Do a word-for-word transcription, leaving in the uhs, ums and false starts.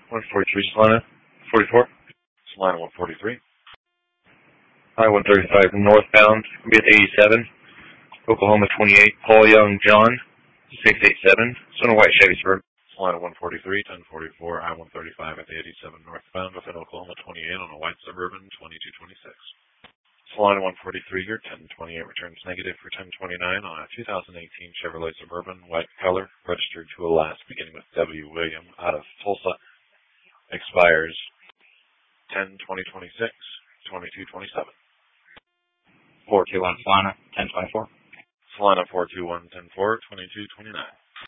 one forty-three, Salina. forty-four. Salina, one forty-three. I one thirty-five, northbound, be at eighty-seven. Oklahoma twenty-eight, Paul Young, John, six eighty-seven. Sonoma White Chevy Suburban. Salina one forty-three, ten forty-four, I one thirty-five at the eighty-seven northbound within Oklahoma twenty-eight on a white Suburban twenty-two twenty-six. Salina one forty-three here, ten twenty-eight returns negative for ten twenty-nine on a two thousand eighteen Chevrolet Suburban, white color, registered to a last beginning with W. William out of Tulsa. Expires ten twenty twenty-six, twenty-two twenty-seven. four two one Salina, ten twenty-four. Salina four two one, ten four, twenty-two twenty-nine.